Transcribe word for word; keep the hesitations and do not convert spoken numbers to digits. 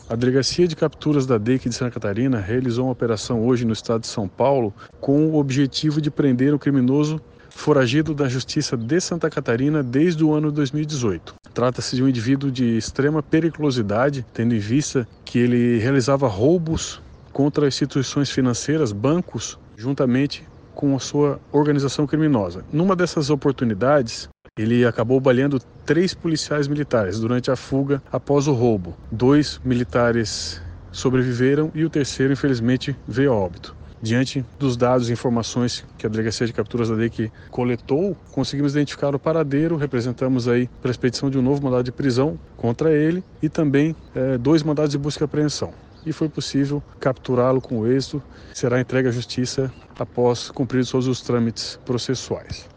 A Delegacia de Capturas da D E C de Santa Catarina realizou uma operação hoje no estado de São Paulo com o objetivo de prender um criminoso foragido da Justiça de Santa Catarina desde o ano dois mil e dezoito. Trata-se de um indivíduo de extrema periculosidade, tendo em vista que ele realizava roubos contra instituições financeiras, bancos, juntamente com a sua organização criminosa. Numa dessas oportunidades, ele acabou baleando três policiais militares durante a fuga após o roubo. Dois militares sobreviveram e o terceiro, infelizmente, veio a óbito. Diante dos dados e informações que a Delegacia de Capturas da D E C coletou, conseguimos identificar o paradeiro, representamos aí para a expedição de um novo mandado de prisão contra ele e também é, dois mandados de busca e apreensão. E foi possível capturá-lo com êxito, será entregue à Justiça após cumprir todos os trâmites processuais.